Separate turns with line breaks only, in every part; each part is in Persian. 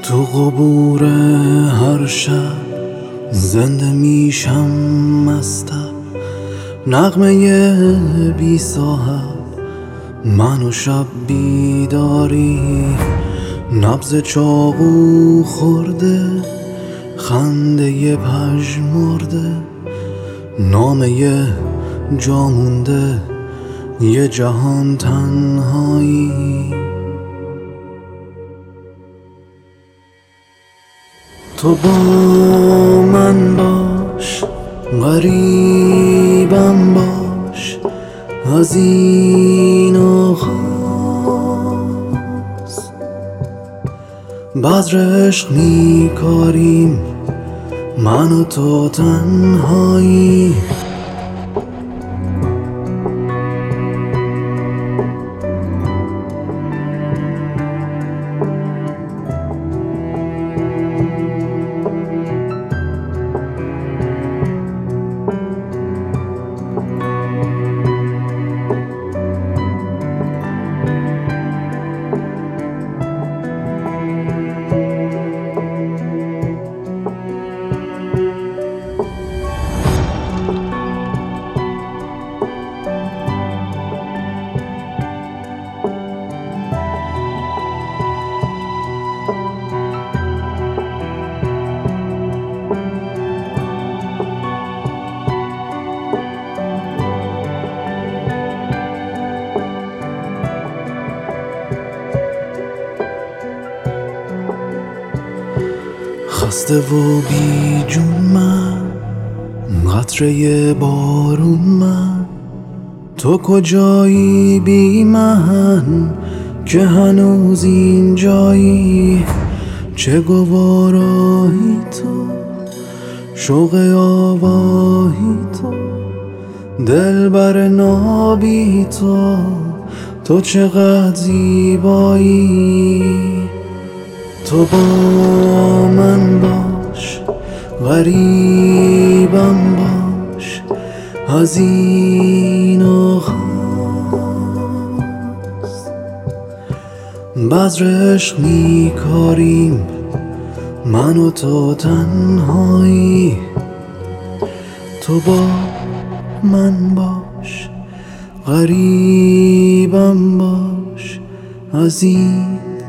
تو قبور هر شب زنده میشم مستم، نغمه بی صاحب من و شب بیداری، نبض چاقو خورده خنده پژمرده، نامه جا مونده یه جهان تنهایی. تو با من باش، غریبم باش از این آغاز، بذر عشق میکاریم من و تو تنهایی. خسته و بی جون من، قطره بارون من، تو کجایی بی من که هنوز اینجایی؟ چه گوارایی تو، شوق آواهی تو، دلبر نابی تو چقدر زیبایی. تو با من باش، غریبم باش از این آغاز، بذر عشق میکاریم من و تو تنهایی. تو با من باش، غریبم باش از این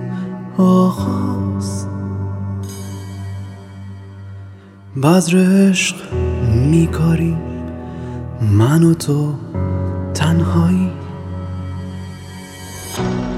آغاز، بذر عشق میکاریم من و تو تنهایی.